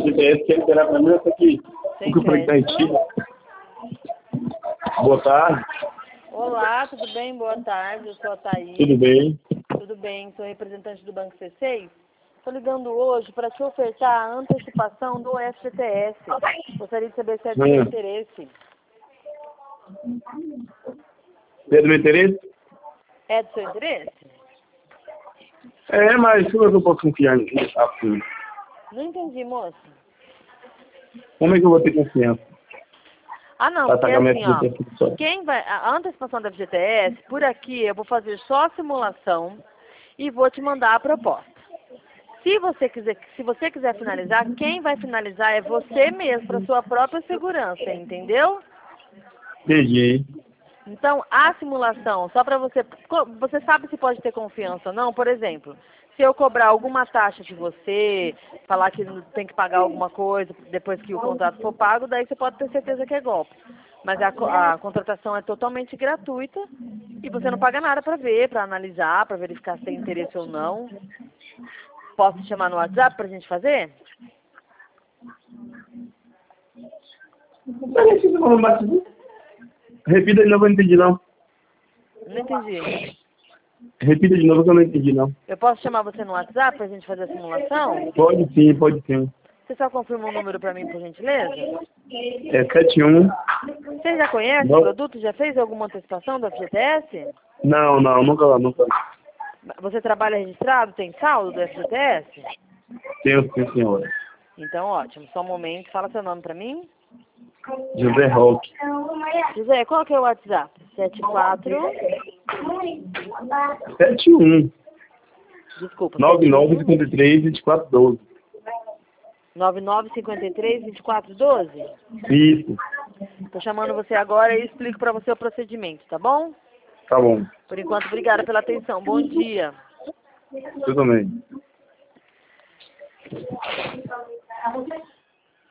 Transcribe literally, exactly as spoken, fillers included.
G P S quer liberar pra mim essa aqui. Sem O que eu falei que tá retido. Boa tarde. Olá, tudo bem? Boa tarde, eu sou a Thaís. Tudo bem? Tudo bem, sou representante do Banco C seis. Estou ligando hoje para te ofertar a antecipação do F G T S. Gostaria de saber se é do seu Hum. interesse. É do meu interesse? É do seu interesse? É, mas como é que eu posso confiar em assim? Não entendi, moça. Como é que eu vou ter confiança? Ah, não, Pra porque pagar meu assim, ó, F G T S só. quem vai, a antecipação do F G T S, por aqui eu vou fazer só a simulação e vou te mandar a proposta. Se você quiser, se você quiser finalizar, quem vai finalizar é você mesmo, para sua própria segurança, entendeu? Entendi. Então, a simulação, só para você, você sabe se pode ter confiança ou não, por exemplo, se eu cobrar alguma taxa de você, falar que tem que pagar alguma coisa depois que o contrato for pago, daí você pode ter certeza que é golpe. Mas a, co- a contratação é totalmente gratuita e você não paga nada para ver, para analisar, para verificar se tem interesse ou não. Posso te chamar no WhatsApp para a gente fazer? Repita de novo, eu não entendi não. Não entendi. Repita de novo que eu não entendi não. Eu posso chamar você no WhatsApp para a gente fazer a simulação? Pode sim, pode sim. Você só confirma o número para mim, por gentileza? É sete um. Você já conhece o Não, produto? Já fez alguma antecipação do F G T S? não, não, nunca, nunca. Você trabalha registrado? Tem saldo do F G T S? Tenho sim, senhora. Então, ótimo. Só um momento. Fala seu nome para mim. José Roque. José, qual que é o WhatsApp? sete quatro... sete um. Desculpa. nove nove cinco três vinte e quatro doze. nove nove cinco três vinte e quatro doze? Isso. Estou chamando você agora e explico para você o procedimento, tá bom? Tá bom. Por enquanto, obrigada pela atenção. Bom dia. Eu também.